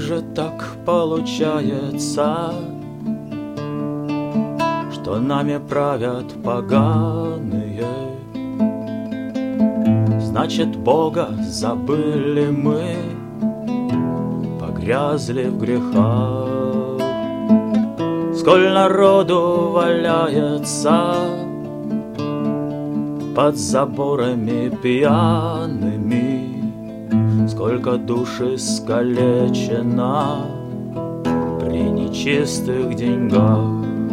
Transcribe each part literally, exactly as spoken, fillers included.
же так получается, что нами правят поганые? Значит, Бога забыли мы, погрязли в грехах. Сколь народу валяется под заборами пьяными, сколько душ искалечено при нечистых деньгах,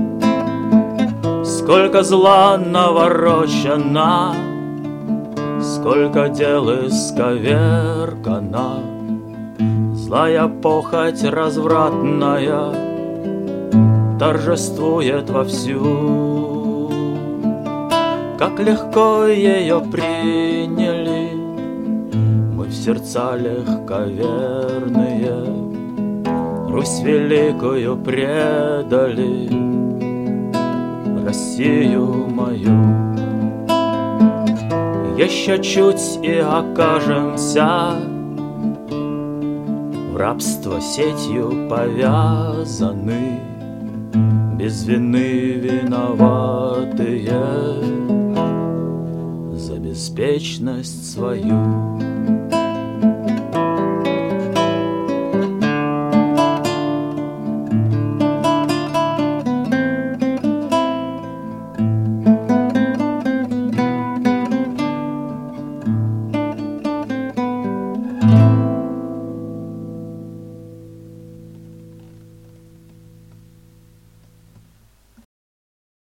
сколько зла наворочено, сколько дел исковеркано. Злая похоть развратная торжествует вовсю. Как легко ее приняли мы в сердца легковерные, Русь великую предали, Россию мою. Еще чуть и окажемся в рабство сетью повязаны, без вины виноватые за беспечность свою.